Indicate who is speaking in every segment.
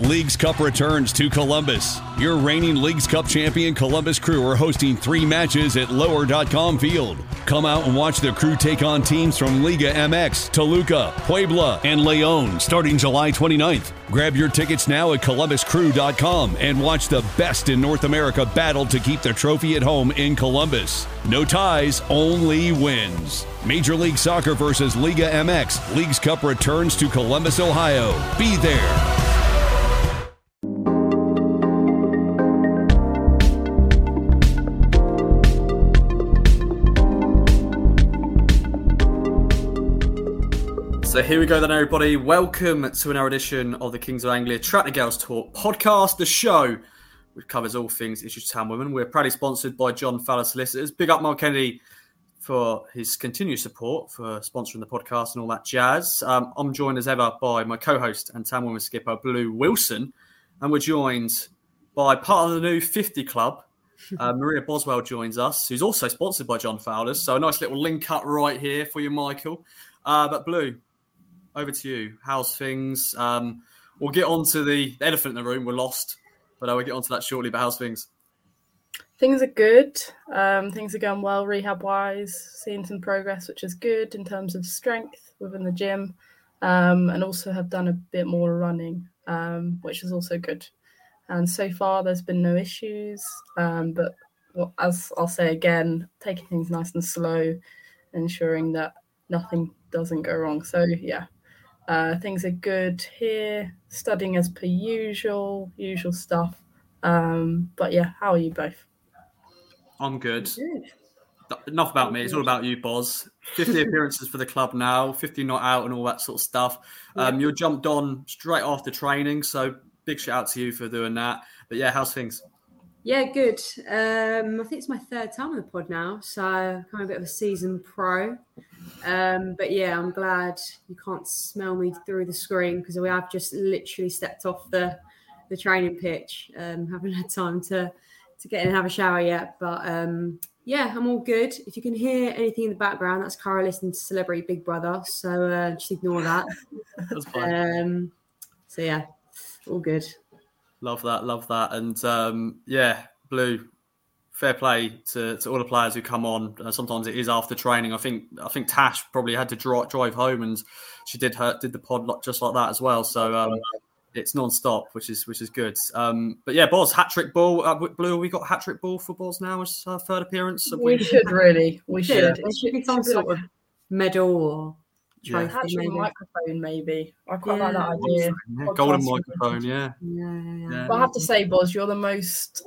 Speaker 1: Leagues Cup returns to Columbus. Your reigning Leagues Cup champion Columbus Crew are hosting 3 matches at Lower.com Field. Come out and watch the Crew take on teams from Liga MX, Toluca, Puebla, and León starting July 29th. Grab your tickets now at ColumbusCrew.com and watch the best in North America battle to keep the trophy at home in Columbus. No ties, only wins. Major League Soccer versus Liga MX. Leagues Cup returns to Columbus, Ohio. Be there.
Speaker 2: So here we go then, everybody. Welcome to another edition of the Kings of Anglia Track the Girls Talk podcast, the show which covers all things Ipswich Town women. We're proudly sponsored by John Fowler Solicitors. Big up Mark Kennedy for his continued support for sponsoring the podcast and all that jazz. I'm joined as ever by my co-host and Town women skipper, Blue Wilson. And we're joined by part of the new 50 Club. Maria Boswell joins us, who's also sponsored by John Fowler. So a nice little link up right here for you, Michael. But Blue, over to you. How's things? We'll get on to the elephant in the room. We're lost, but we'll get on to that shortly. But how's things?
Speaker 3: Things are good. Things are going well rehab-wise. Seeing some progress, which is good in terms of strength within the gym. And also have done a bit more running, which is also good. And so far, there's been no issues. But as I'll say again, taking things nice and slow, ensuring that nothing doesn't go wrong. So, yeah. Things are good here, studying as per usual stuff. But yeah, how are you both?
Speaker 2: I'm good. Enough about me. It's all about you, Boz. 50 appearances for the club now, 50 not out and all that sort of stuff. You jumped on straight after training, so big shout out to you for doing that. But yeah, how's things?
Speaker 4: Yeah, good. I think it's my 3rd time on the pod now, so kind of a bit of a seasoned pro. But yeah, I'm glad you can't smell me through the screen because we have just literally stepped off the training pitch. Haven't had time to get in and have a shower yet. But yeah, I'm all good. If you can hear anything in the background, that's Cara listening to Celebrity Big Brother. So just ignore that.
Speaker 2: That's fine.
Speaker 4: So yeah, all good.
Speaker 2: Love that. And yeah, Blue, fair play to all the players who come on. Sometimes it is after training. I think Tash probably had to drive home, and she did the pod just like that as well. So it's non-stop, which is good. But yeah, Boz, hat-trick ball. Blue, we got hat-trick ball for Boz now as her 3rd appearance.
Speaker 3: We should really. We should.
Speaker 4: It should be some sort of medal or trophy.
Speaker 3: Hattrick microphone, maybe. I quite like that idea.
Speaker 2: Yeah, golden microphone, yeah.
Speaker 3: But I have to say, Boz, you're the most...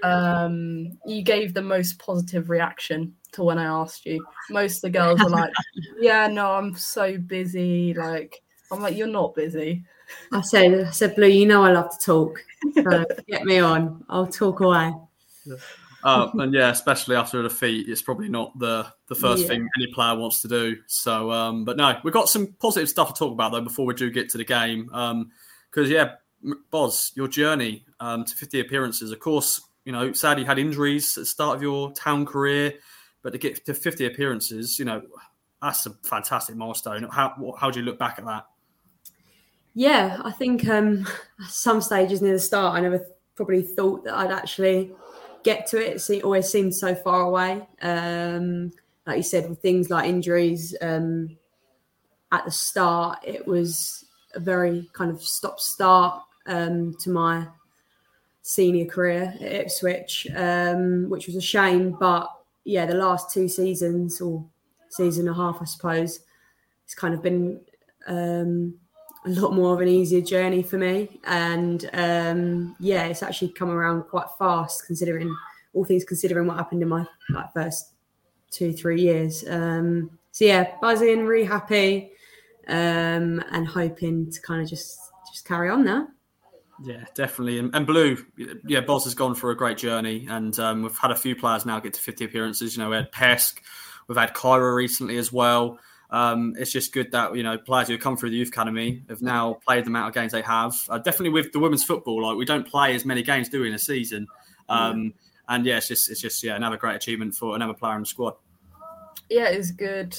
Speaker 3: you gave the most positive reaction to when I asked you. Most of the girls were like, yeah, no, I'm so busy. Like, I'm like, you're not busy.
Speaker 4: I said, Blue, you know I love to talk. So get me on. I'll talk away.
Speaker 2: And yeah, especially after a defeat, it's probably not the first thing any player wants to do. So, but no, we've got some positive stuff to talk about, though, before we do get to the game. Because, yeah, Boz, your journey to 50 appearances, of course, you know, sadly you had injuries at the start of your Town career, but to get to 50 appearances, you know, that's a fantastic milestone. How do you look back at that?
Speaker 4: Yeah, I think some stages near the start, I never probably thought that I'd actually get to it. It always seemed so far away. Like you said, with things like injuries, at the start, it was a very kind of stop-start to my senior career at Ipswich, which was a shame. But yeah, the last 2 seasons, or season and a half, I suppose, it's kind of been a lot more of an easier journey for me. And yeah, it's actually come around quite fast, considering what happened in my first 2-3 years. So yeah, buzzing, really happy, and hoping to kind of just carry on now.
Speaker 2: Yeah, definitely. And Blue, yeah, Boz has gone for a great journey, and we've had a few players now get to 50 appearances. You know, we had Pesk, we've had Kyra recently as well. It's just good that, you know, players who have come through the youth academy have now played the amount of games they have. Definitely with the women's football, like, we don't play as many games, do we, in a season? And yeah, it's just another great achievement for another player in the squad.
Speaker 3: Yeah, it's good.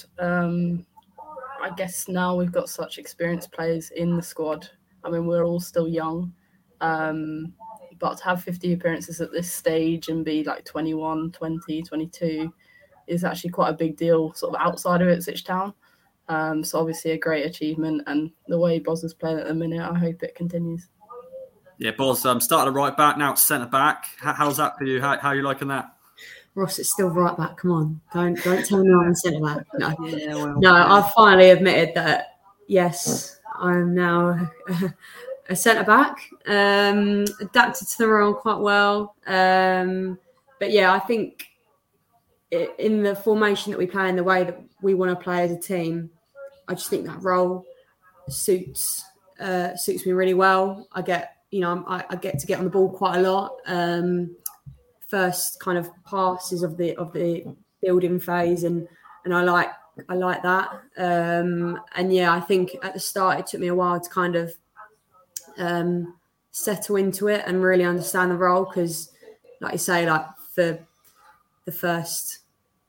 Speaker 3: I guess now we've got such experienced players in the squad. I mean, we're all still young, But to have 50 appearances at this stage and be like 21, 20, 22 is actually quite a big deal sort of outside of Ipswich Town. So obviously a great achievement, and the way Boz is playing at the minute, I hope it continues.
Speaker 2: Yeah, Boz started at right back, now it's centre back. How's that for you? How are you liking that?
Speaker 4: Ross, it's still right back. Come on, don't tell me I'm centre back. No, I've finally admitted that. Yes, I'm now a centre back. Adapted to the role quite well. But yeah, I think in the formation that we play and the way that we want to play as a team, I just think that role suits me really well. I get to get on the ball quite a lot. First kind of passes of the building phase, and I like that. And yeah, I think at the start it took me a while to kind of settle into it and really understand the role, because, like you say, like for the first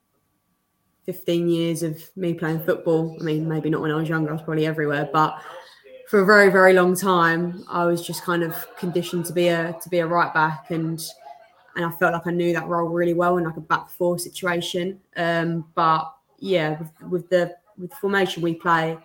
Speaker 4: 15 years of me playing football, I mean, maybe not when I was younger, I was probably everywhere, but for a very, very long time, I was just kind of conditioned to be a right back, and I felt like I knew that role really well in like a back four situation. But yeah, with the formation we play,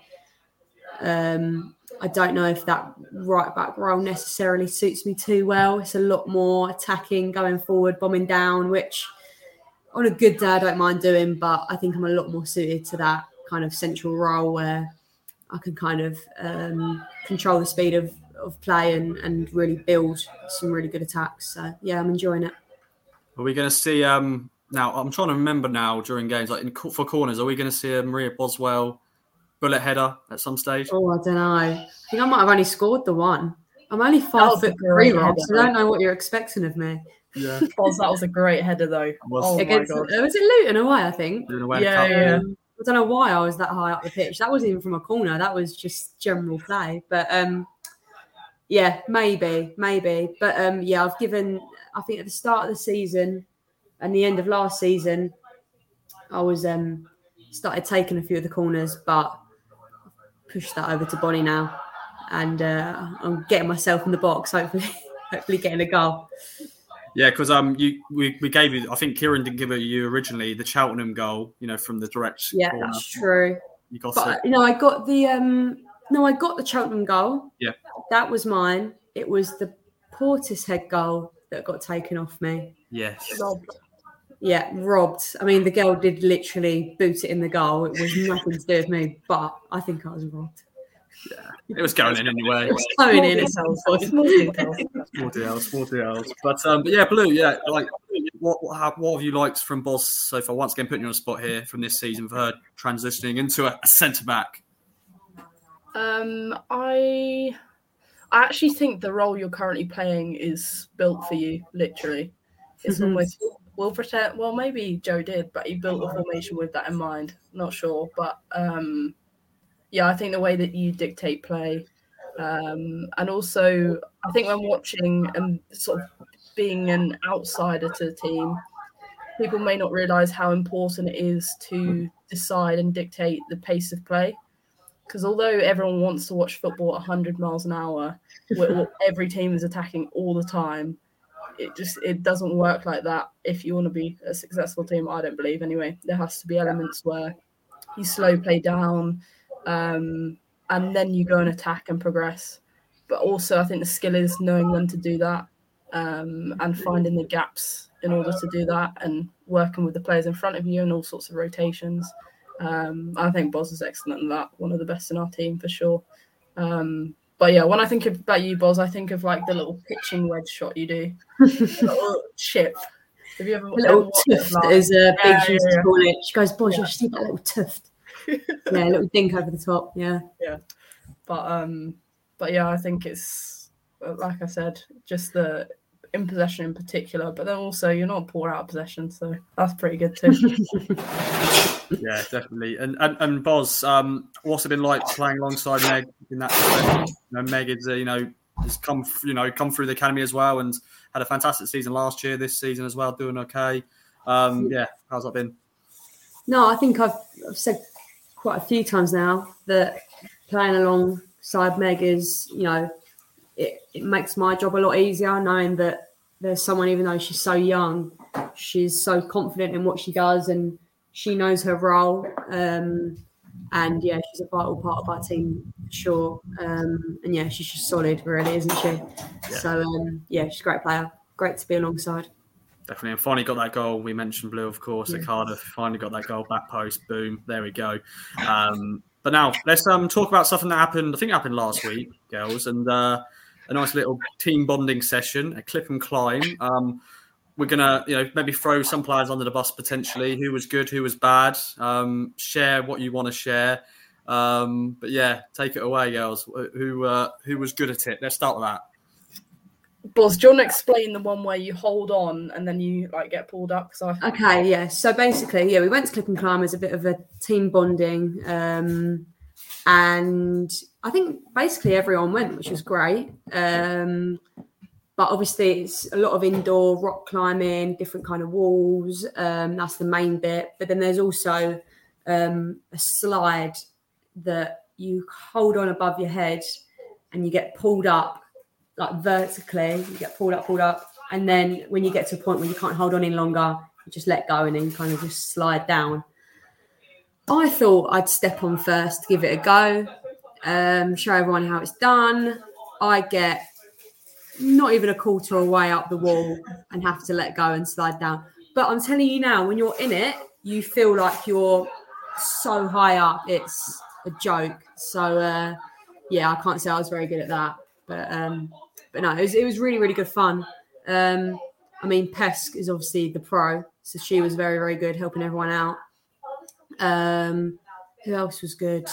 Speaker 4: I don't know if that right back role necessarily suits me too well. It's a lot more attacking, going forward, bombing down, which on a good day I don't mind doing, but I think I'm a lot more suited to that kind of central role where I can kind of control the speed of play and really build some really good attacks. So yeah, I'm enjoying it.
Speaker 2: Are we going to see now? I'm trying to remember now during games like for corners. Are we going to see a Maria Boswell bullet header at some stage?
Speaker 4: Oh, I don't know. I think I might have only scored the one. I'm only 5'3", Rob, so I don't know what you're expecting of me.
Speaker 2: Yeah,
Speaker 3: Boz, that was a great header though.
Speaker 4: Was it Luton away? I think.
Speaker 3: Yeah.
Speaker 4: I don't know why I was that high up the pitch. That wasn't even from a corner. That was just general play. But yeah, maybe. But yeah, I think at the start of the season and the end of last season, I was started taking a few of the corners, but pushed that over to Bonnie now, and I'm getting myself in the box. Hopefully getting a goal.
Speaker 2: Yeah, because we gave you. I think Kieran didn't give it you originally the Cheltenham goal. From the direct.
Speaker 4: Yeah,
Speaker 2: corner.
Speaker 4: That's true.
Speaker 2: You got
Speaker 4: it. I got the Cheltenham goal.
Speaker 2: Yeah,
Speaker 4: that was mine. It was the Portishead goal that got taken off me.
Speaker 2: Yes.
Speaker 4: Robbed. I mean, the girl did literally boot it in the goal. It was nothing to do with me, but I think I was robbed.
Speaker 2: Yeah, it was going in anyway.
Speaker 4: It was going in at some point.
Speaker 2: Small details. But yeah, Blue. Yeah, like what have you liked from Boz so far? Once again, putting you on a spot here from this season for her transitioning into a centre back.
Speaker 3: I actually think the role you're currently playing is built for you. Literally, it's almost. Will pretend. Well, maybe Joe did, but he built the formation with that in mind. Not sure, but yeah, I think the way that you dictate play, and also I think when watching and sort of being an outsider to the team, people may not realise how important it is to decide and dictate the pace of play. Because although everyone wants to watch football at 100 miles an hour, where every team is attacking all the time. It doesn't work like that if you want to be a successful team. I don't believe anyway. There has to be elements where you slow play down and then you go and attack and progress. But also I think the skill is knowing when to do that and finding the gaps in order to do that and working with the players in front of you and all sorts of rotations. I think Boz is excellent at that. One of the best in our team for sure. But yeah, when I think about you, Boz, I think of like the little pitching wedge shot you do. Little chip. Have you ever watched
Speaker 4: little tuft is a big used to call it. She goes, Boz, you see that little tuft. Yeah, a little dink over the top. Yeah.
Speaker 3: Yeah. But yeah, I think it's like I said, just the in possession in particular, but then also you're not poor out of possession, so that's pretty good too.
Speaker 2: Yeah, definitely. And Boz, what's it been like playing alongside Meg in that position? Meg is has come through the academy as well and had a fantastic season last year, this season as well, doing okay. Yeah, how's that been?
Speaker 4: No, I think I've said quite a few times now that playing alongside Meg is, it makes my job a lot easier knowing that there's someone, even though she's so young, she's so confident in what she does and she knows her role. And yeah, she's a vital part of our team for sure. And yeah, she's just solid, really, isn't she? Yeah. So yeah, she's a great player. Great to be alongside.
Speaker 2: Definitely. And finally got that goal. We mentioned Blue, of course, at Cardiff. Finally got that goal, back post, boom. There we go. But now let's talk about something that happened. I think it happened last week, girls, and a nice little team bonding session at Clip and Climb. We're gonna, maybe throw some players under the bus potentially. Who was good, who was bad. Share what you want to share. But yeah, take it away, girls. Who was good at it? Let's start with that.
Speaker 3: Boz, do you want to explain the one where you hold on and then you get pulled up?
Speaker 4: Okay, yeah. So basically, we went to Clip and Climb as a bit of a team bonding, and I think basically everyone went, which was great. But obviously, it's a lot of indoor rock climbing, different kind of walls. That's the main bit. But then there's also a slide that you hold on above your head, and you get pulled up. Like vertically, you get pulled up, and then when you get to a point where you can't hold on any longer, you just let go and then kind of just slide down. I thought I'd step on first, give it a go, show everyone how it's done. I get not even a quarter away up the wall and have to let go and slide down. But I'm telling you now, when you're in it, you feel like you're so high up, it's a joke. So yeah, I can't say I was very good at that. But no, it was really, really good fun. I mean, Pesk is obviously the pro, so she was very, very good helping everyone out. Who else was good?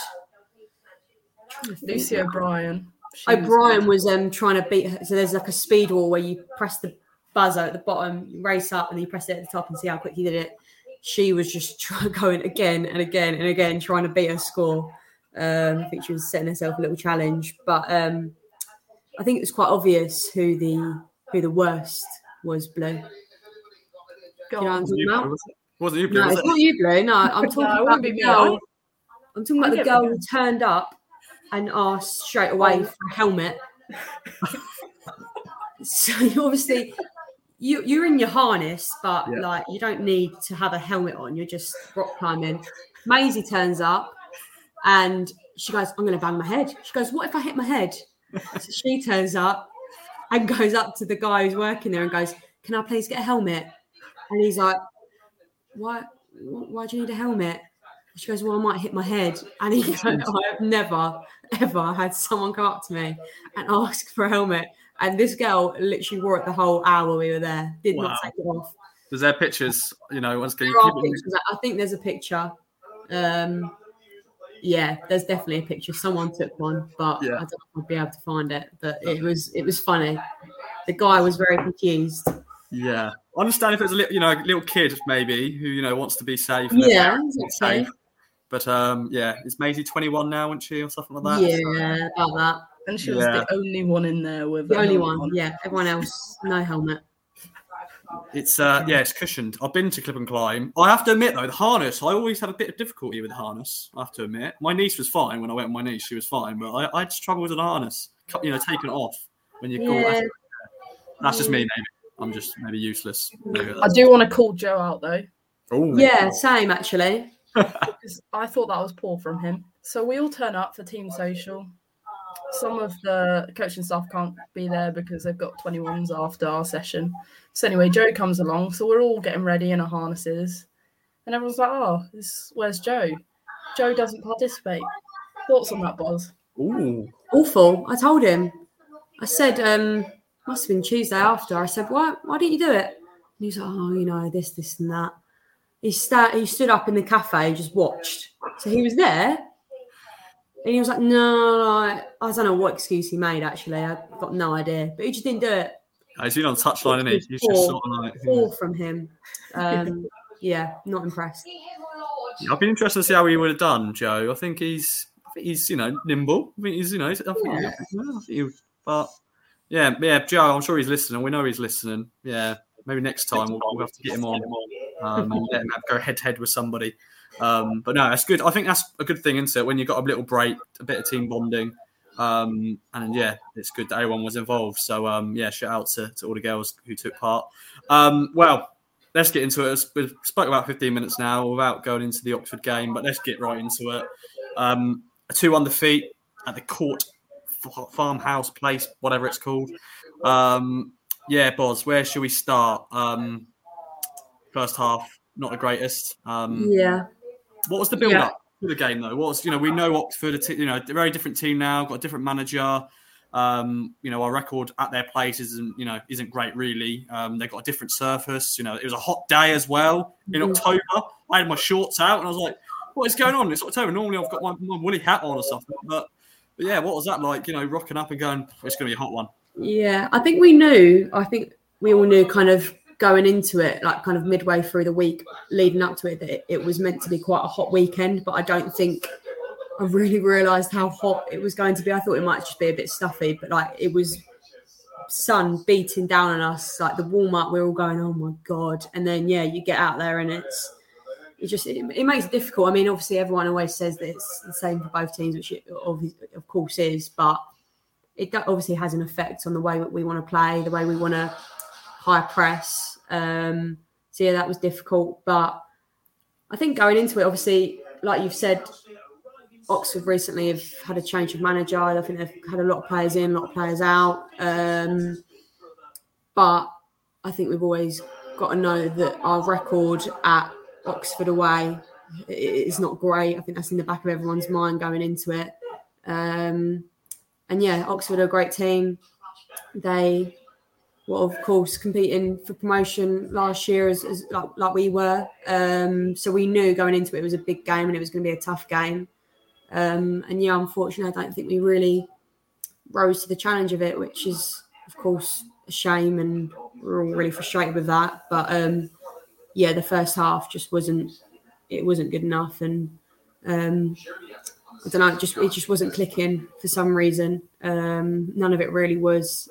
Speaker 3: Lucy O'Brien.
Speaker 4: O'Brien was trying to beat her. So there's like a speed wall where you press the buzzer at the bottom, you race up, and then you press it at the top and see how quick you did it. She was just going again and again and again, trying to beat her score. I think she was setting herself a little challenge, but I think it was quite obvious who the worst was, Blue.
Speaker 3: Wasn't
Speaker 2: you, Blue?
Speaker 4: No, it's not you, Blue. No, I'm talking about the girl. I'm talking about the girl who turned up and asked straight away for a helmet. So obviously you're in your harness, but like you don't need to have a helmet on. You're just rock climbing. Maisie turns up and she goes, "I'm going to bang my head." She goes, "What if I hit my head?" So she turns up and goes up to the guy who's working there and goes, "Can I please get a helmet?" And he's like, Why do you need a helmet? She goes, "Well, I might hit my head." And he goes, "I have never, ever had someone come up to me and ask for a helmet." And this girl literally wore it the whole hour we were there. Did not take it off.
Speaker 2: Was there pictures? Once again,
Speaker 4: I think there's a picture. Yeah, there's definitely a picture. Someone took one, but I don't know if I'll be able to find it. But it was funny. The guy was very confused.
Speaker 2: Yeah, I understand if it's a little kid maybe who wants to be safe.
Speaker 4: Yeah, safe.
Speaker 2: But is Maisie 21 now, isn't she, or something like
Speaker 4: that? Yeah, about that.
Speaker 3: And she was the only one in there with
Speaker 4: the only one. On. Yeah, everyone else no helmet.
Speaker 2: It's it's cushioned. I've been to Clip and Climb. I have to admit though, the harness, I always had a bit of difficulty with the harness. I have to admit, my niece was fine when I went with my niece. She was fine, but I struggled with the harness. Taking it off when you call. That's just me, maybe. I'm just maybe useless.
Speaker 3: I do want to call Joe out though.
Speaker 2: Ooh.
Speaker 4: Yeah, same actually.
Speaker 3: Because I thought that was poor from him. So we all turn up for team social. Some of the coaching staff can't be there because they've got 21s after our session. So anyway, Joe comes along. So we're all getting ready in our harnesses. And everyone's like, "Oh, where's Joe?" Joe doesn't participate. Thoughts on that, Boz?
Speaker 2: Ooh.
Speaker 4: Awful. I told him. I said, must have been Tuesday after. I said, why didn't you do it? And he was like, "Oh, this and that." He stood up in the cafe, just watched. So he was there. And he was like, "No, I don't know what excuse he made, actually. I've got no idea." But he just didn't do it.
Speaker 2: He's been on the touchline, isn't he? He's just sort of like...
Speaker 4: Poor from him. Yeah, not impressed.
Speaker 2: I'd be interested to see how he would have done, Joe. I think he's nimble. I think he's, but Joe, I'm sure he's listening. We know he's listening. Yeah, maybe next time we'll have to get him on and let him go head-to-head with somebody. But no, that's good. I think that's a good thing, isn't it? When you've got a little break, a bit of team bonding. And yeah, it's good that everyone was involved. So shout out to all the girls who took part. Well, let's get into it. We've spoke about 15 minutes now without going into the Oxford game, but let's get right into it. A 2-1 defeat at the Court Farmhouse Place, whatever it's called. Boz, where should we start? First half, not the greatest. What was the build-up to the game, though? We know Oxford, a very different team now, got a different manager. Our record at their place isn't great, really. They've got a different surface. It was a hot day as well in October. I had my shorts out and I was like, what is going on? It's October. Normally I've got my woolly hat on or something. But yeah, what was that like, rocking up and going, it's going to be a hot one?
Speaker 4: Yeah, I think we all knew kind of going into it, like kind of midway through the week leading up to it, that it was meant to be quite a hot weekend. But I don't think I really realised how hot it was going to be. I thought it might just be a bit stuffy, but like it was sun beating down on us. Like the warm-up, we're all going, oh my God. And then, you get out there and it makes it difficult. I mean, obviously everyone always says that it's the same for both teams, which it of course is, but it obviously has an effect on the way that we want to play, the way we want to high press. That was difficult. But I think going into it, obviously, like you've said, Oxford recently have had a change of manager. I think they've had a lot of players in, a lot of players out. But I think we've always got to know that our record at Oxford away is not great. I think that's in the back of everyone's mind going into it. Oxford are a great team. They were, of course, competing for promotion last year as like we were. So we knew going into it was a big game and it was going to be a tough game. Unfortunately, I don't think we really rose to the challenge of it, which is, of course, a shame, and we're all really frustrated with that. But the first half just wasn't good enough, and I don't know, it just wasn't clicking for some reason. None of it really was,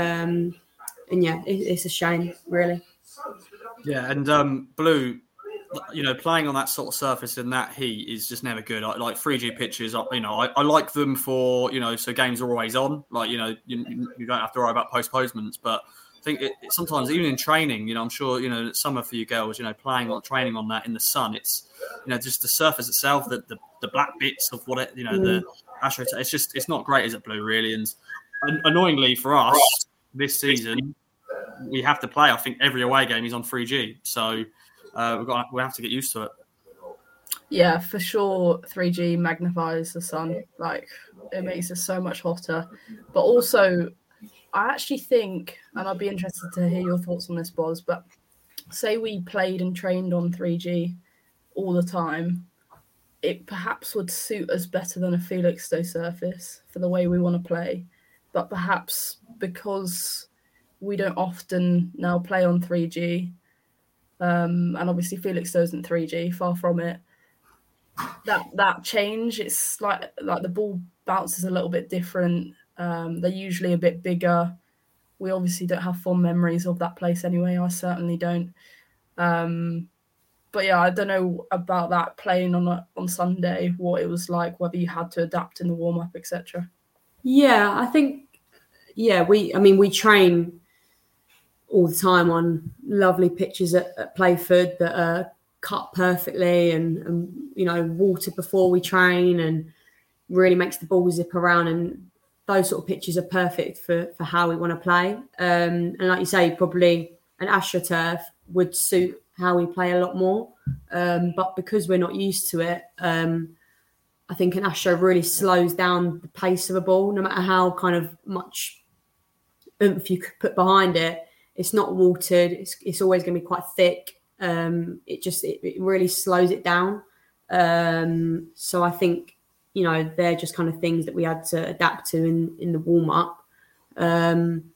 Speaker 4: it's a shame, really.
Speaker 2: Yeah, and Blue, playing on that sort of surface in that heat is just never good. Like 3G pitches, I like them for, so games are always on. Like, you don't have to worry about postponements. But I think it sometimes, even in training, I'm sure, summer for you girls, training on that in the sun, it's, just the surface itself, the black bits of what it, the Astro, it's not great, is it, Blue, really? And annoyingly for us this season, we have to play, I think every away game is on 3G. So, we have to get used to it.
Speaker 3: Yeah, for sure. 3G magnifies the sun. Like, it makes it so much hotter. But also, I actually think, and I'd be interested to hear your thoughts on this, Boz, but say we played and trained on 3G all the time, it perhaps would suit us better than a Felixstowe surface for the way we want to play. But perhaps because we don't often now play on 3G, and obviously Felixstowe isn't 3G, far from it. That change, it's like the ball bounces a little bit different. They're usually a bit bigger. We obviously don't have fond memories of that place anyway. I certainly don't. But yeah, I don't know about that playing on Sunday, what it was like, whether you had to adapt in the warm up, etc.
Speaker 4: Yeah, I think we train all the time on lovely pitches at Playford that are cut perfectly and watered before we train and really makes the ball zip around, and those sort of pitches are perfect for how we want to play. And like you say, probably an AstroTurf would suit how we play a lot more. But because we're not used to it, I think an Astro really slows down the pace of a ball, no matter how kind of much oomph you could put behind it. It's not watered. It's always going to be quite thick. It really slows it down. So I think, they're just kind of things that we had to adapt to in the warm up. I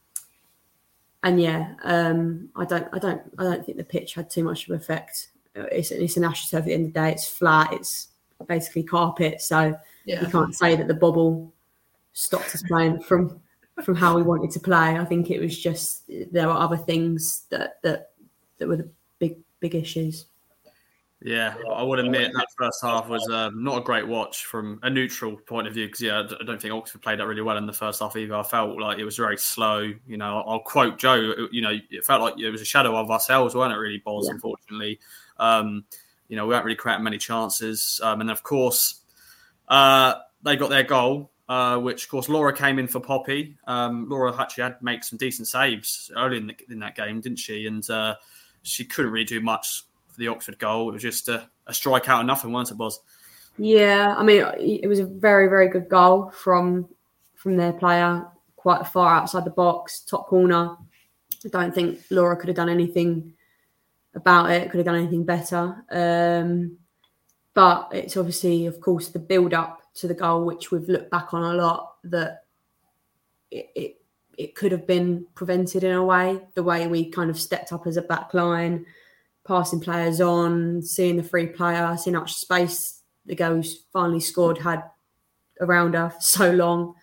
Speaker 4: don't think the pitch had too much of an effect. It's an AstroTurf at the end of the day. It's flat. It's basically carpet. So you can't say that the bobble stopped us playing from how we wanted to play. I think it was just there were other things that were the big issues.
Speaker 2: Yeah, I would admit that first half was not a great watch from a neutral point of view because, I don't think Oxford played that really well in the first half either. I felt like it was very slow. I'll quote Joe, it felt like it was a shadow of ourselves, weren't it, really, Boz, unfortunately. We weren't really creating many chances. And then, of course, they got their goal, which, of course, Laura came in for Poppy. Laura actually had make some decent saves early in that game, didn't she? And she couldn't really do much for the Oxford goal. It was just a strike out of nothing, wasn't it, Boz?
Speaker 4: Yeah, I mean, it was a very, very good goal from their player, quite far outside the box, top corner. I don't think Laura could have done anything about it, could have done anything better. But it's obviously, of course, the build-up to the goal, which we've looked back on a lot, that it could have been prevented in a way, the way we kind of stepped up as a back line, passing players on, seeing the free player, seeing how much space the girl who's finally scored had around her for so long.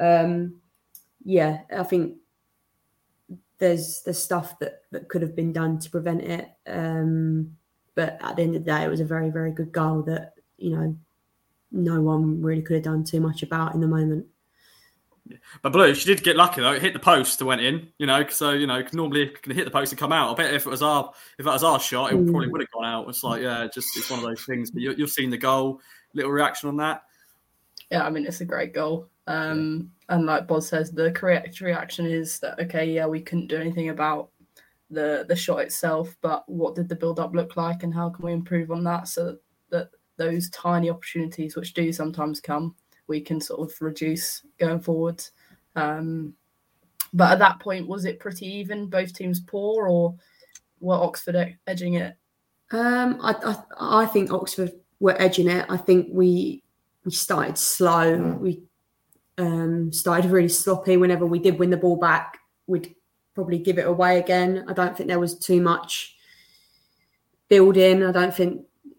Speaker 4: I think there's stuff that could have been done to prevent it. But at the end of the day, it was a very, very good goal that, no one really could have done too much about in the moment.
Speaker 2: But Blue, she did get lucky though. It hit the post and went in. So normally it can hit the post and come out. I bet if that was our shot, it probably would have gone out. It's like it's one of those things. But you've seen the goal. Little reaction on that?
Speaker 3: Yeah, I mean it's a great goal. And like Boz says, the correct reaction is that we couldn't do anything about the shot itself, but what did the build up look like, and how can we improve on that so that those tiny opportunities, which do sometimes come, we can sort of reduce going forward. But at that point, was it pretty even? Both teams poor, or were Oxford edging it?
Speaker 4: I think Oxford were edging it. I think we started slow. We started really sloppy. Whenever we did win the ball back, we'd probably give it away again. I don't think there was too much building. I don't think,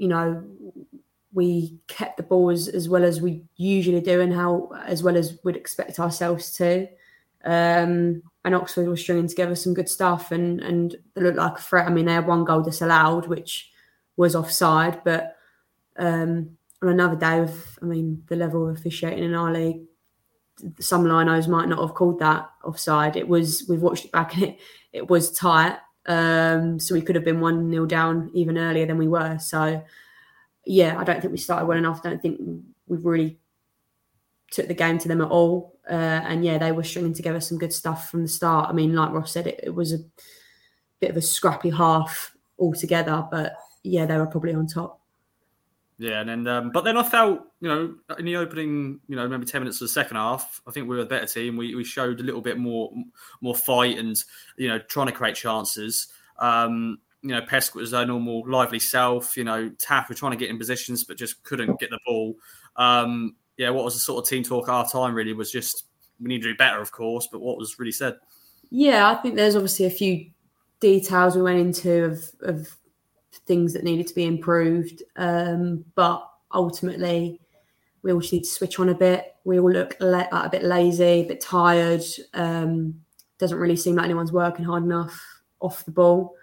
Speaker 4: we kept the ball as well as we usually do and as well as we'd expect ourselves to. And Oxford was stringing together some good stuff and they looked like a threat. I mean, they had one goal disallowed, which was offside. But on another day, the level of officiating in our league, some linos might not have called that offside. We've watched it back and it was tight. So we could have been 1-0 down even earlier than we were. So, I don't think we started well enough. I don't think we've really took the game to them at all. They were stringing together some good stuff from the start. I mean, like Ross said, it was a bit of a scrappy half altogether, but they were probably on top.
Speaker 2: Yeah, and then but then I felt, in the opening, maybe 10 minutes of the second half, I think we were a better team. We showed a little bit more fight and, trying to create chances. Pesk was their normal lively self. Taff were trying to get in positions but just couldn't get the ball. What was the sort of team talk at our time really was just we need to do better, of course, but what was really said? Yeah,
Speaker 4: I think there's obviously a few details we went into of things that needed to be improved. But ultimately, we all need to switch on a bit. We all look a bit lazy, a bit tired. Doesn't really seem like anyone's working hard enough off the ball.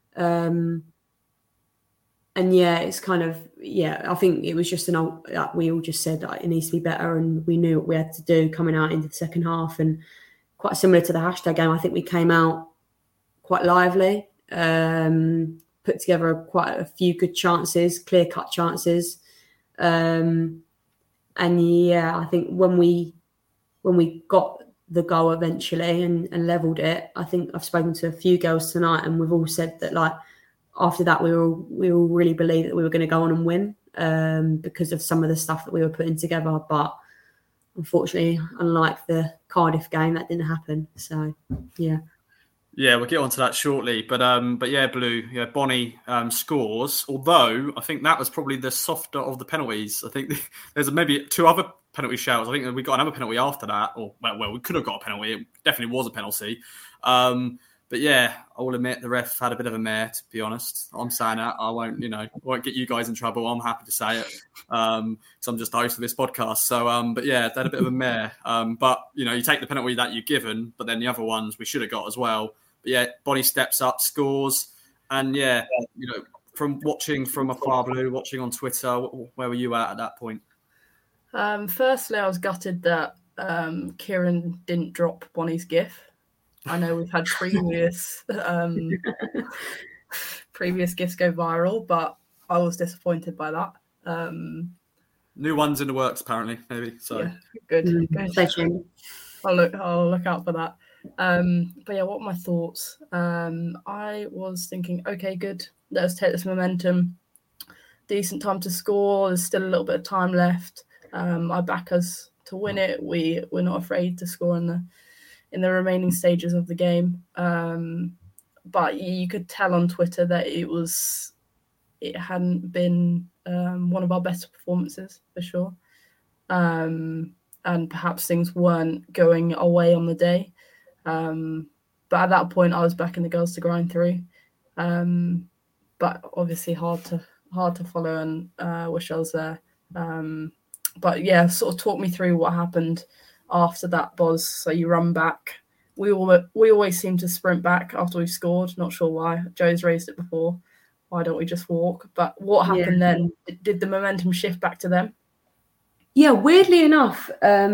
Speaker 4: It's kind of, I think it was just we all just said that it needs to be better and we knew what we had to do coming out into the second half. And quite similar to the hashtag game, I think we came out quite lively, put together quite a few good chances, clear-cut chances. I think when we got the goal eventually and levelled it, I think I've spoken to a few girls tonight and we've all said that after that we all really believed that we were going to go on and win because of some of the stuff that we were putting together. But unfortunately, unlike the Cardiff game, that didn't happen. So, yeah.
Speaker 2: Yeah, we'll get onto that shortly. But Blue, Bonnie scores, although I think that was probably the softer of the penalties. I think there's maybe two other penalty shouts. I think we got another penalty after that. We could have got a penalty. It definitely was a penalty. I will admit the ref had a bit of a mare, to be honest. I'm saying that. I won't get you guys in trouble. I'm happy to say it because I'm just the host of this podcast. So, they had a bit of a mare. You take the penalty that you're given, but then the other ones we should have got as well. But Bonnie steps up, scores, and from watching from afar, Blue, watching on Twitter, where were you at that point?
Speaker 3: Firstly, I was gutted that Kieran didn't drop Bonnie's GIF. I know we've had previous GIFs go viral, but I was disappointed by that.
Speaker 2: New ones in the works, apparently, maybe. So
Speaker 3: yeah, good. I'll look out for that. But yeah, what were my thoughts? I was thinking, okay, good. Let's take this momentum. Decent time to score. There's still a little bit of time left. I back us to win it. We're not afraid to score in the remaining stages of the game. But you could tell on Twitter that it hadn't been one of our best performances for sure. And perhaps things weren't going our way on the day. But at that point, I was backing the girls to grind through. But obviously hard to follow, and wish I was there. But yeah, sort of talk me through what happened after that, Boz. So you run back. We always seem to sprint back after we've scored. Not sure why. Joe's raised it before. Why don't we just walk? But what happened then? Did the momentum shift back to them?
Speaker 4: Yeah, weirdly enough,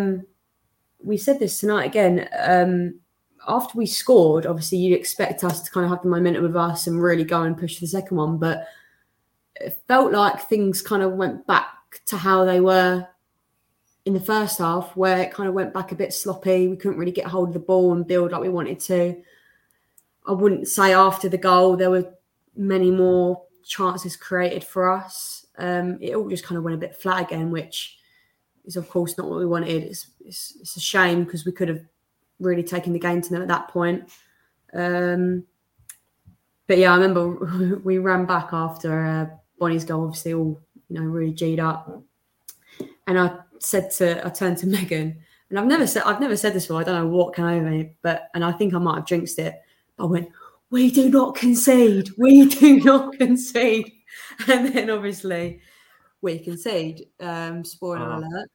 Speaker 4: we said this tonight again. After we scored, obviously you'd expect us to kind of have the momentum with us and really go and push the second one. But it felt like things kind of went back to how they were in the first half, where it kind of went back a bit sloppy. We couldn't really get hold of the ball and build like we wanted to. I wouldn't say after the goal there were many more chances created for us. It all just kind of went a bit flat again, which is of course not what we wanted. It's a shame because we could have really taken the game to them at that point. But yeah, I remember we ran back after Bonnie's goal, obviously all really G'd up, and I turned to Megan, and I've never said this before. I don't know what came over me, and I think I might have jinxed it. But I went, "We do not concede. We do not concede," and then obviously we concede. Spoiler alert.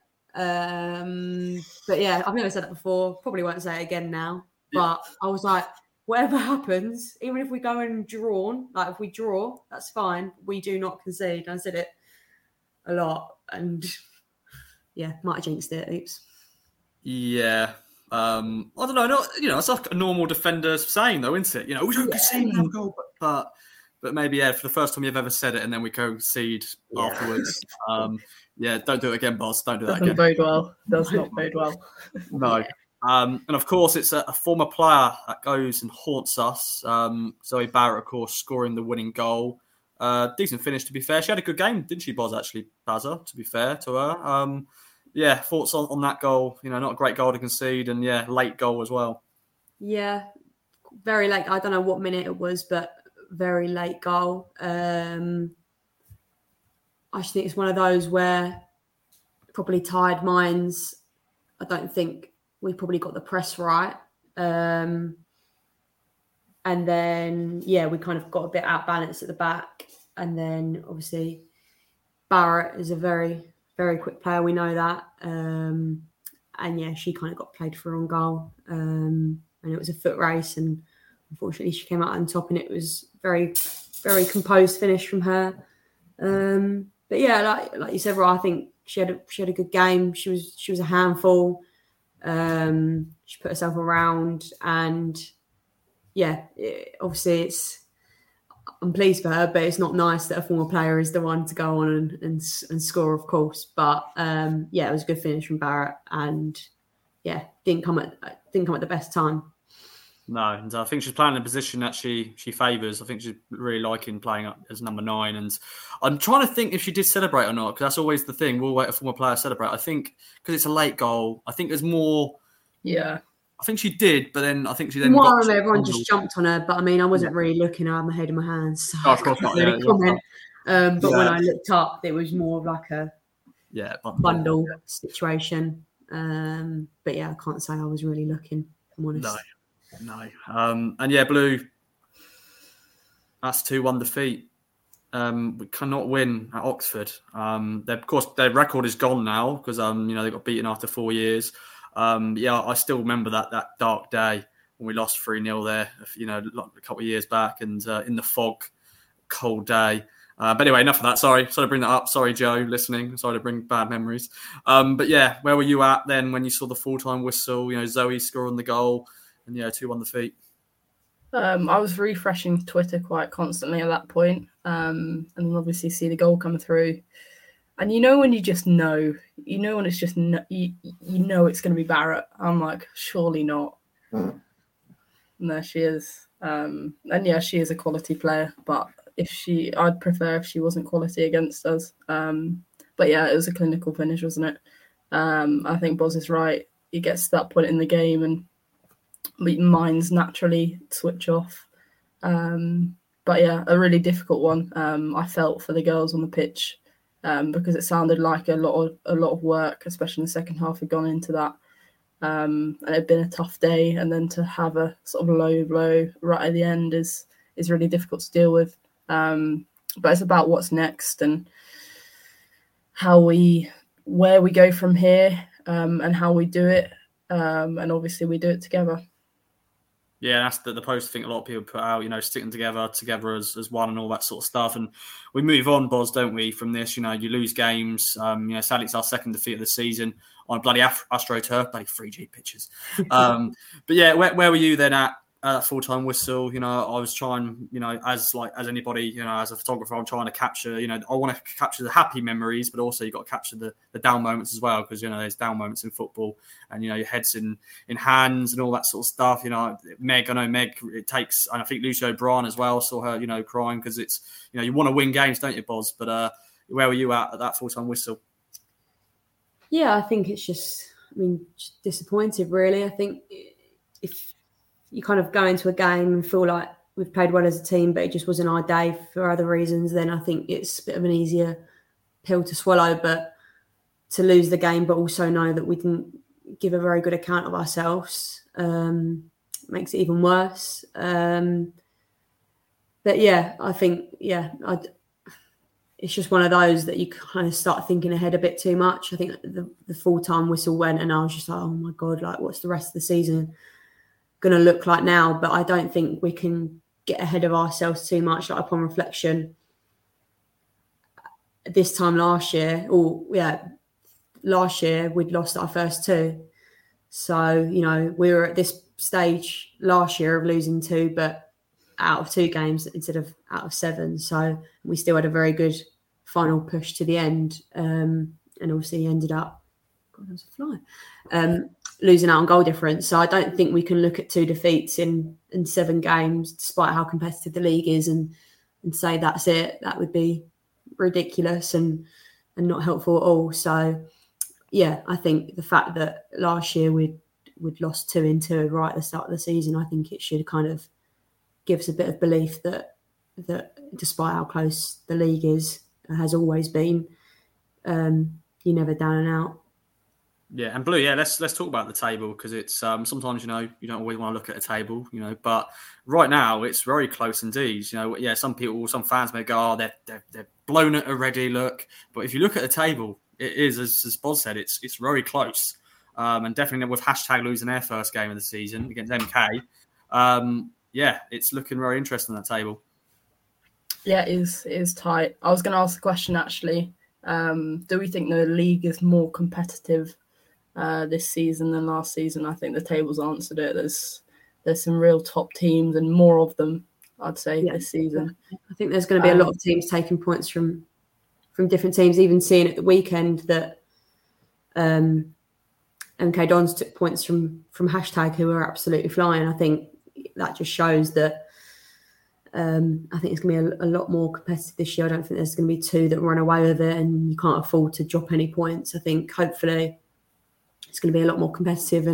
Speaker 4: But yeah, I've never said that before. Probably won't say it again now. But I was like, whatever happens, even if we go and if we draw, that's fine. We do not concede. I said it a lot, and yeah, might have jinxed it. Oops.
Speaker 2: Yeah. I don't know. It's like a normal defender saying, though, isn't it? We don't concede no goal, but maybe for the first time you've ever said it, and then we concede afterwards. Don't do it again, boss. Don't do that again.
Speaker 3: Does not bode well.
Speaker 2: No. And of course, it's a former player that goes and haunts us. Zoe Barrett, of course, scoring the winning goal. Decent finish, to be fair. She had a good game, didn't she, Boz, actually, Bazza, to be fair to her. Thoughts on that goal? Not a great goal to concede, and late goal as well.
Speaker 4: Yeah, very late. I don't know what minute it was, but very late goal. I just think it's one of those where probably tired minds. I don't think we probably got the press right. And then, we kind of got a bit outbalanced at the back. And then, obviously, Barrett is a very, very quick player. We know that. And, she kind of got played for on goal. And it was a foot race. And unfortunately, she came out on top. And it was very, very composed finish from her. But like you said, Roy, I think she had a good game. She was a handful. She put herself around, and obviously I'm pleased for her, but it's not nice that a former player is the one to go on and score, of course. But it was a good finish from Barrett, and didn't come at the best time.
Speaker 2: No, and I think she's playing in a position that she favours. I think she's really liking playing up as number 9. And I'm trying to think if she did celebrate or not, because that's always the thing. We'll wait for a former player to celebrate. I think because it's a late goal, I think there's more. Yeah. I think she did, but then I think she then.
Speaker 4: Everyone just jumped on her, but I mean, I wasn't really looking. I had my head in my hands. So
Speaker 2: of course not.
Speaker 4: Comment. But when I looked up, it was more of like a bundle situation. But I can't say I was really looking, if I'm honest.
Speaker 2: No. And Blue, that's 2-1 defeat. We cannot win at Oxford. Of course, their record is gone now because they got beaten after 4 years. I still remember that dark day when we lost 3-0 there. A couple of years back, and in the fog, cold day. But anyway, enough of that. Sorry to bring that up. Sorry, Joe, listening. Sorry to bring bad memories. But yeah, where were you at then when you saw the full-time whistle? Zoe scoring the goal and 2-1 defeat.
Speaker 3: I was refreshing Twitter quite constantly at that point, and then obviously see the goal come through. And when you just know, when it's just you know it's going to be Barrett. I'm like, surely not. And there she is. And yeah, she is a quality player, but I'd prefer if she wasn't quality against us. But yeah, it was a clinical finish, wasn't it? I think Boz is right. He gets to that point in the game and minds naturally switch off. But yeah, a really difficult one. I felt for the girls on the pitch because it sounded like a lot of work, especially in the second half, had gone into that. And it had been a tough day, and then to have a sort of low blow right at the end is really difficult to deal with. But it's about what's next and where we go from here, and how we do it. And obviously we do it together.
Speaker 2: Yeah, that's the post I think a lot of people put out, sticking together as one and all that sort of stuff. And we move on, Boz, don't we, from this? You lose games. Sadly, it's our second defeat of the season on bloody AstroTurf, bloody 3G pitches. But yeah, where were you then at full-time whistle? I was trying, as anybody, as a photographer, I'm trying to capture, I want to capture the happy memories, but also you've got to capture the down moments as well, because, there's down moments in football and, your head's in hands and all that sort of stuff. Meg, it takes, and I think Lucy O'Brien as well, saw her, crying because it's, you want to win games, don't you, Boz? But where were you at that full-time whistle?
Speaker 4: Yeah, I think it's just disappointed, really. I think if you kind of go into a game and feel like we've played well as a team, but it just wasn't our day for other reasons, then I think it's a bit of an easier pill to swallow. But to lose the game, but also know that we didn't give a very good account of ourselves, makes it even worse. But yeah, I think, it's just one of those that you kind of start thinking ahead a bit too much. I think the full-time whistle went and I was just like, oh my God, like what's the rest of the season going to look like now? But I don't think we can get ahead of ourselves too much. Like upon reflection, this time last year we'd lost our first two. So, we were at this stage last year of losing two, but out of 2 games instead of out of 7. So we still had a very good final push to the end. And obviously ended up, God, that was a fly, losing out on goal difference. So I don't think we can look at 2 defeats in 7 games, despite how competitive the league is, and say that's it. That would be ridiculous and not helpful at all. So yeah, I think the fact that last year we'd lost 2 in 2 right at the start of the season, I think it should kind of give us a bit of belief that despite how close the league has always been, you're never down and out.
Speaker 2: Yeah, and Blue, let's talk about the table, because it's sometimes, you don't always want to look at a table, but right now it's very close indeed. Some fans may go, oh, they're blown it already, look. But if you look at the table, it is, as Boz said, it's very close. And definitely with hashtag losing their first game of the season against MK, it's looking very interesting on that table.
Speaker 3: Yeah, it is tight. I was going to ask the question, actually. Do we think the league is more competitive this season than last season? I think the table's answered it. There's some real top teams and more of them, I'd say, this season.
Speaker 4: I think there's going to be a lot of teams taking points from different teams, even seeing at the weekend that MK Dons took points from hashtag, who are absolutely flying. I think that just shows that I think it's going to be a lot more competitive this year. I don't think there's going to be 2 that run away with it and you can't afford to drop any points. I think hopefully it's going to be a lot more competitive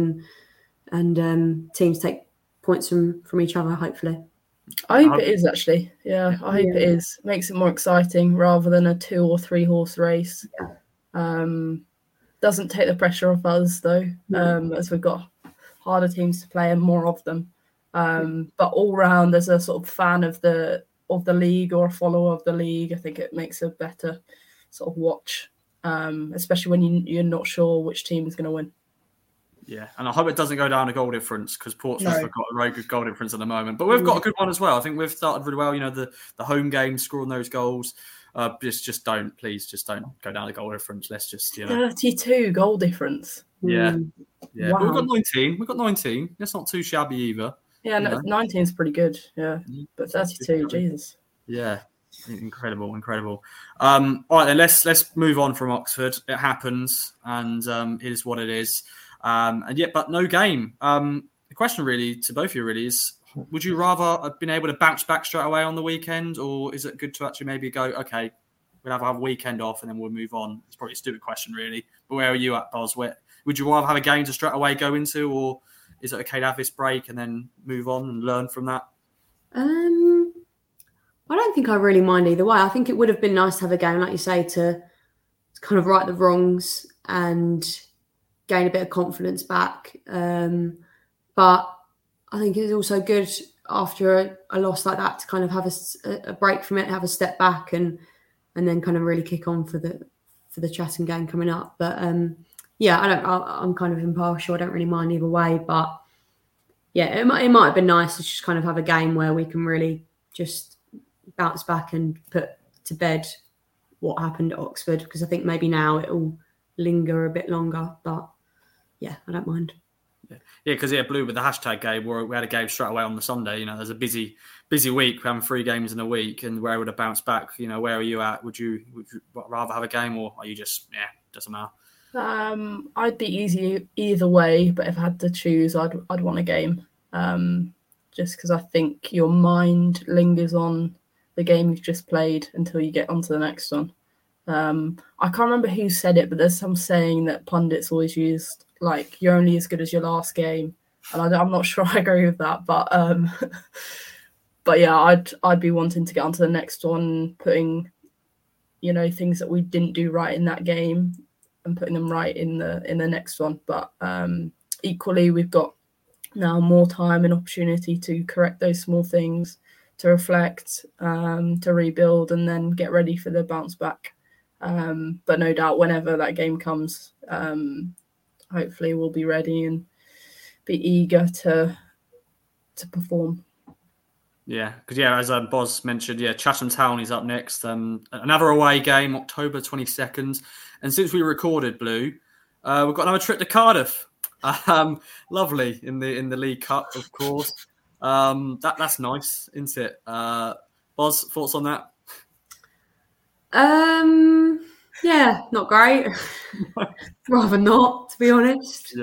Speaker 4: and teams take points from each other, hopefully.
Speaker 3: I hope it is, actually. Yeah, I hope it is. Makes it more exciting rather than a 2 or 3 horse race. Doesn't take the pressure off us, though, as we've got harder teams to play and more of them. But all round, as a sort of fan of the league or a follower of the league, I think it makes a better sort of watch, especially when you're not sure which team is going to win.
Speaker 2: Yeah, and I hope it doesn't go down a goal difference because Portsmouth have got a very good goal difference at the moment. But we've got a good one as well. I think we've started really well. The home game, scoring those goals. Just don't go down a goal difference. Let's just
Speaker 3: 32 goal difference.
Speaker 2: Yeah.
Speaker 3: Wow.
Speaker 2: But we've got 19. That's not too shabby either.
Speaker 3: Yeah, 19 is pretty good. Yeah, but 32, Jesus.
Speaker 2: Yeah. Incredible. All right, then let's move on from Oxford. It happens, and it is what it is. But no game. The question really to both of you really is: would you rather have been able to bounce back straight away on the weekend, or is it good to actually maybe go, okay, we'll have a weekend off and then we'll move on? It's probably a stupid question, really. But where are you at, Boz? Would you rather have a game to straight away go into, or is it okay to have this break and then move on and learn from that?
Speaker 4: I don't think I really mind either way. I think it would have been nice to have a game, like you say, to kind of right the wrongs and gain a bit of confidence back. But I think it's also good after a loss like that to kind of have a break from it, have a step back, and then kind of really kick on for the Chatham game coming up. But I'm kind of impartial. I don't really mind either way. But yeah, it might have been nice to just kind of have a game where we can really just bounce back and put to bed what happened at Oxford, because I think maybe now it'll linger a bit longer. But yeah, I don't mind.
Speaker 2: Yeah, because Blue with the hashtag game, where we had a game straight away on the Sunday. There's a busy week. We're having 3 games in a week, and where would have bounced back? Where are you at? Would you rather have a game, or are you just doesn't matter?
Speaker 3: I'd be easy either way, but if I had to choose, I'd want a game. Just because I think your mind lingers on the game you've just played until you get onto the next one. I can't remember who said it, but there's some saying that pundits always used, like, you're only as good as your last game. And I'm not sure I agree with that, but yeah, I'd be wanting to get onto the next one, putting, things that we didn't do right in that game and putting them right in the next one. But equally, we've got now more time and opportunity to correct those small things, to reflect, to rebuild, and then get ready for the bounce back. But no doubt, whenever that game comes, hopefully we'll be ready and be eager to perform.
Speaker 2: Yeah, because as Boz mentioned, Chatham Town is up next. Another away game, October 22nd. And since we recorded, Blue, we've got another trip to Cardiff. Lovely in the League Cup, of course. That's nice, isn't it? Boz, thoughts on that?
Speaker 4: Yeah, not great. Rather not, to be honest.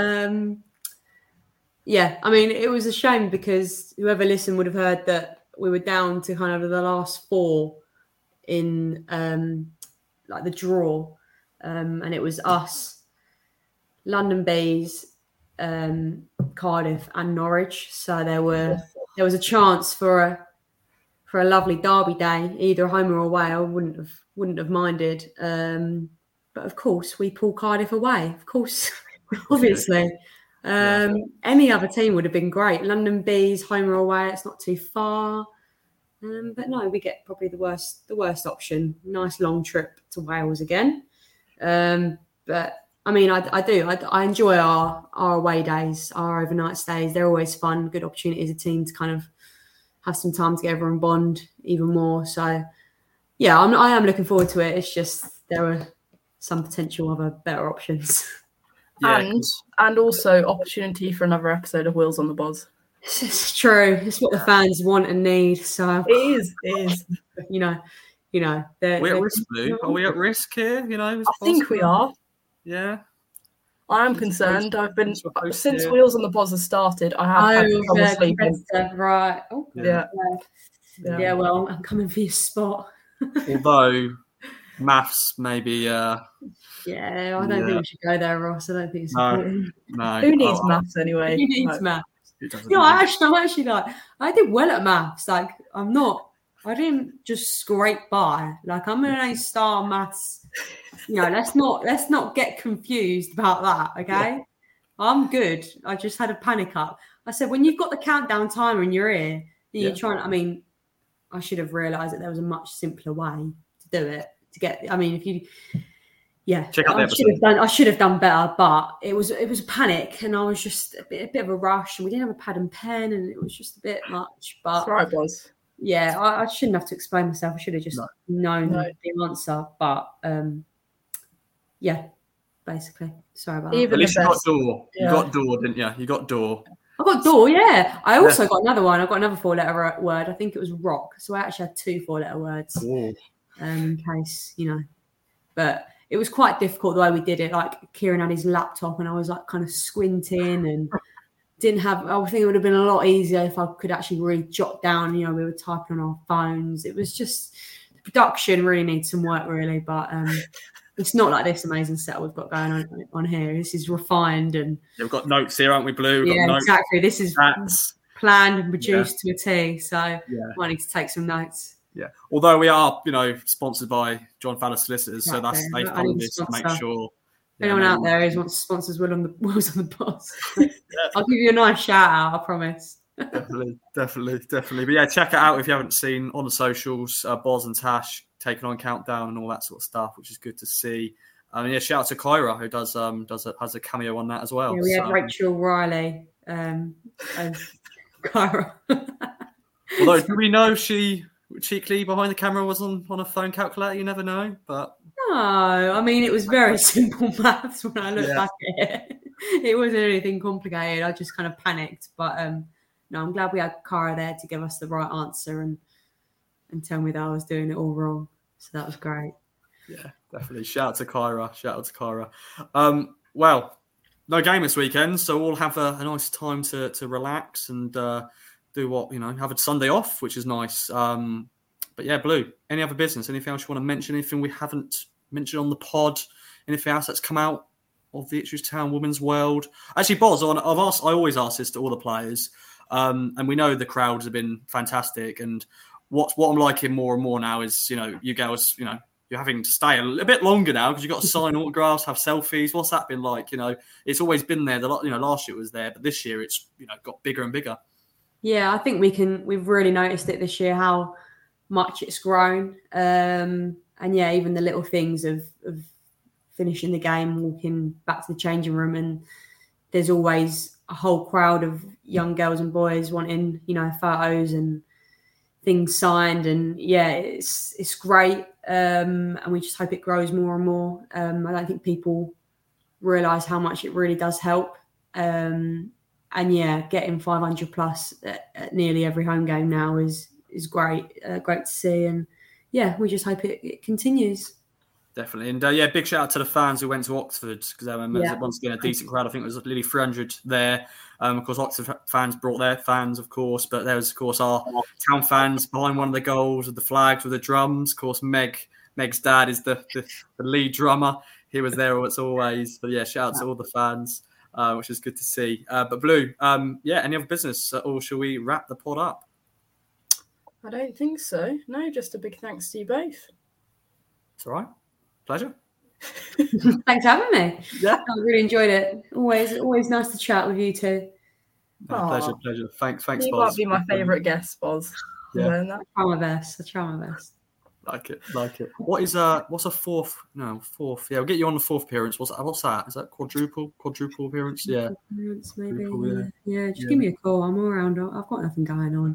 Speaker 2: Yeah.
Speaker 4: I mean, it was a shame because whoever listened would have heard that we were down to kind of the last 4 in the draw, and it was us, London Bees, Cardiff, and Norwich. So there was a chance for a lovely derby day, either home or away. I wouldn't have minded. But of course, we pull Cardiff away. Of course, obviously. Any other team would have been great. London Bees, home or away, it's not too far. But no, we get probably the worst option. Nice long trip to Wales again. But I mean, I enjoy our away days, our overnight stays. They're always fun, good opportunity as a team to kind of have some time together and bond even more. So yeah, I am looking forward to it. It's just there are some potential other better options.
Speaker 3: Yeah. And also opportunity for another episode of Wheels on the Boz.
Speaker 4: It's true. It's what the fans want and need. So
Speaker 3: it is.
Speaker 2: We're at risk, Blue. Are we at risk here?
Speaker 3: I think we are.
Speaker 2: Yeah.
Speaker 3: I am concerned. I've been since Wheels on the Boz has started. I have had trouble sleeping.
Speaker 4: Right. Oh,
Speaker 3: yeah.
Speaker 4: Well, I'm coming for your spot.
Speaker 2: Although maths maybe.
Speaker 4: I don't think we should go there, Ross. I don't think it's important.
Speaker 2: No.
Speaker 3: Who needs maths anyway?
Speaker 4: Who needs maths? I'm actually like, I did well at maths. Like, I didn't just scrape by. Like, I'm an A-star maths. Let's not get confused about that, okay? Yeah. I'm good. I just had a panic up. I said, when you've got the countdown timer in your ear, then you're trying. I mean, I should have realised that there was a much simpler way to do it. If Yeah,
Speaker 2: Check out the episode.
Speaker 4: I should have done better, but it was a panic, and I was just a bit of a rush, and we didn't have a pad and pen, and it was just a bit much. But
Speaker 3: That's right, Boz.
Speaker 4: yeah, I shouldn't have to explain myself. I should have just known the answer. But yeah, basically, sorry about that.
Speaker 2: At least you got door. You got door, didn't you? You got door.
Speaker 4: I got door, yeah. I also got another one. I got another 4-letter word. I think it was rock. So I actually had 2 4-letter words. In case, but it was quite difficult the way we did it. Like Kieran had his laptop and I was like kind of squinting and didn't have, I think it would have been a lot easier if I could actually really jot down, we were typing on our phones. It was just, the production really needs some work really, but it's not like this amazing set we've got going on here. This is refined and...
Speaker 2: We've got notes here, haven't we, Blue?
Speaker 4: Exactly. This is planned and produced to a T, so I need to take some notes.
Speaker 2: Yeah, although we are, sponsored by John Fowler Solicitors, so they follow this to make sure.
Speaker 4: Anyone out there who wants sponsors wheels on the bus, I'll give you a nice shout out. I promise.
Speaker 2: Definitely. But yeah, check it out if you haven't seen on the socials. Boz and Tash taking on Countdown and all that sort of stuff, which is good to see. Shout out to Kyra who has a cameo on that as well.
Speaker 4: Yeah, we had Rachel Riley and Kyra.
Speaker 2: Although, do we know she cheekily behind the camera was on a phone calculator? You never know, but
Speaker 4: no, I mean it was very simple maths when I look back at it. It wasn't anything complicated. I just kind of panicked, but no, I'm glad we had Cara there to give us the right answer and tell me that I was doing it all wrong. So that was great.
Speaker 2: Yeah, definitely. Shout out to Kyra. Well, no game this weekend, so we'll have a nice time to relax and do what, have a Sunday off, which is nice. But yeah, Blue, any other business? Anything else you want to mention? Anything we haven't mentioned on the pod? Anything else that's come out of the Ipswich Town women's world? Actually, Boz, I always ask this to all the players, and we know the crowds have been fantastic. And what I'm liking more and more now is, you girls, you're having to stay a bit longer now because you've got to sign autographs, have selfies. What's that been like? It's always been there. Last year it was there, but this year it's got bigger and bigger.
Speaker 4: Yeah, I think we've really noticed it this year how much it's grown. And yeah, even the little things of finishing the game, walking back to the changing room, and there's always a whole crowd of young girls and boys wanting, photos and things signed. And yeah, it's great. And we just hope it grows more and more. I don't think people realise how much it really does help. And yeah, getting 500 plus at nearly every home game now is great. Great to see. And yeah, we just hope it continues.
Speaker 2: Definitely. And big shout out to the fans who went to Oxford because there was once again a decent crowd. I think it was nearly 300 there. Of course, Oxford fans brought their fans, of course, but there was, of course, our Town fans behind one of the goals with the flags, with the drums. Of course, Meg's dad is the lead drummer. He was there as always. But yeah, shout out to all the fans. Which is good to see. But Blue, any other business, or shall we wrap the pod up?
Speaker 3: I don't think so. No, just a big thanks to you both.
Speaker 2: It's all right. Pleasure.
Speaker 4: Thanks for having me.
Speaker 2: Yeah,
Speaker 4: I really enjoyed it. Always nice to chat with you too.
Speaker 2: Pleasure. Thanks,
Speaker 3: you
Speaker 2: Boz.
Speaker 3: might be my favourite guest, Boz.
Speaker 2: Yeah.
Speaker 4: I try my best.
Speaker 2: Like it. What's a fourth? No, fourth. Yeah, we'll get you on the fourth appearance. What's that? Is that quadruple appearance? Yeah.
Speaker 4: Appearance, maybe. Yeah, just give me a call. I'm all around. I've got nothing going on.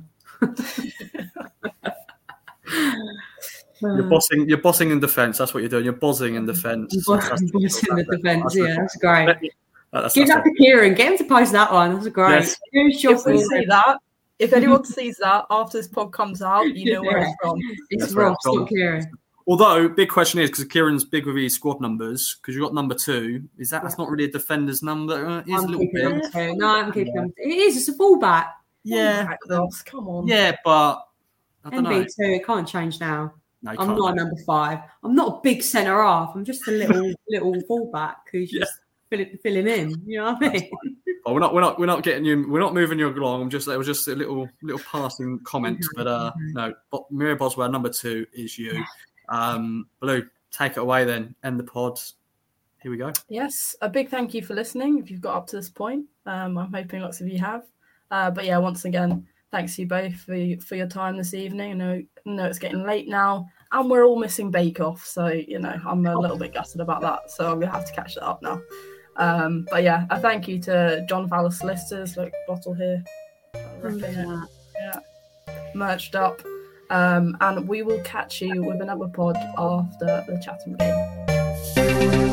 Speaker 2: You're bossing in defence. That's what you're doing. You're bozzing in defence.
Speaker 4: Bossing in the defence. Yeah, that's great. Give that to Kieran. Get him to post that one. That's great.
Speaker 3: Yes. If anyone sees that after this pod comes out, you know where it's from.
Speaker 4: It's Ross, not Kieran.
Speaker 2: Although, big question is, because Kieran's big with his squad numbers, because you've got number 2, that's not really a defender's number? It is a little bit.
Speaker 4: No, I'm keeping him. It is, it's a fullback.
Speaker 2: Yeah.
Speaker 3: Ross, come on.
Speaker 2: Yeah, but I don't know.
Speaker 4: MB2, it can't change now.
Speaker 2: No,
Speaker 4: I'm not a number 5. I'm not a big centre half. I'm just a little fullback who's just filling in. You know what I mean?
Speaker 2: Oh, we're not getting you. We're not moving you along. It was just a little passing comment. But no, Maria Boswell, number 2 is you. Blue, take it away then. End the pod. Here we go.
Speaker 3: Yes, a big thank you for listening. If you've got up to this point, I'm hoping lots of you have. But yeah, once again, thanks to you both for your time this evening. I know it's getting late now. And we're all missing Bake Off, so, you know, I'm a little bit gutted about that. So I'm going to have to catch that up now. But yeah, a thank you to John Fowler Solicitors, like bottle here. Yeah, merched up. And we will catch you with another pod after the Chatham game.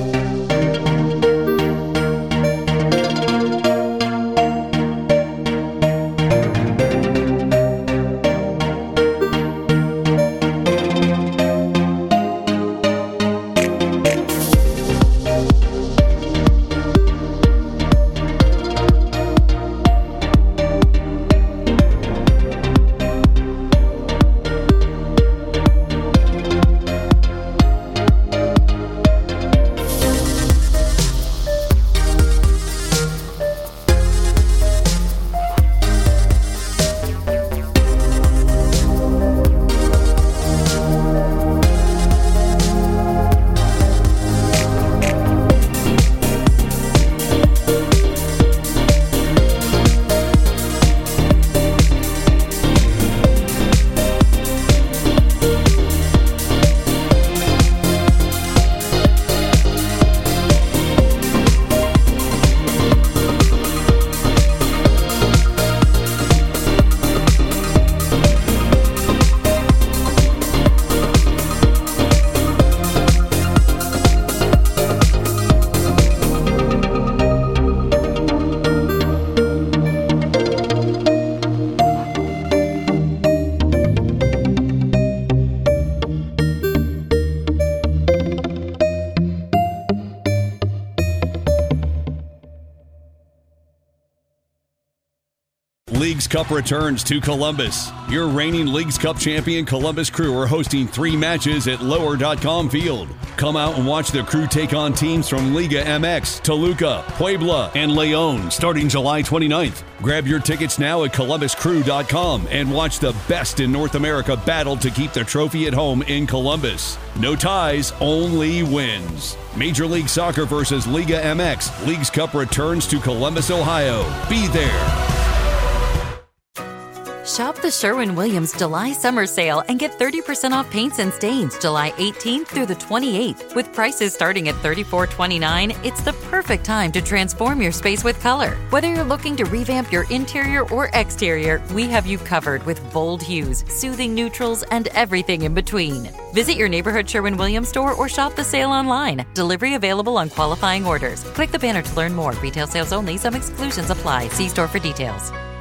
Speaker 1: Leagues Cup returns to Columbus. Your reigning Leagues Cup champion Columbus Crew are hosting 3 matches at Lower.com Field. Come out and watch the Crew take on teams from Liga MX, Toluca, Puebla, and León starting July 29th. Grab your tickets now at ColumbusCrew.com and watch the best in North America battle to keep the trophy at home in Columbus. No ties, only wins. Major League Soccer versus Liga MX. Leagues Cup returns to Columbus, Ohio. Be there.
Speaker 5: Shop the Sherwin-Williams July Summer Sale and get 30% off paints and stains July 18th through the 28th. With prices starting at $34.29, it's the perfect time to transform your space with color. Whether you're looking to revamp your interior or exterior, we have you covered with bold hues, soothing neutrals, and everything in between. Visit your neighborhood Sherwin-Williams store or shop the sale online. Delivery available on qualifying orders. Click the banner to learn more. Retail sales only. Some exclusions apply. See store for details.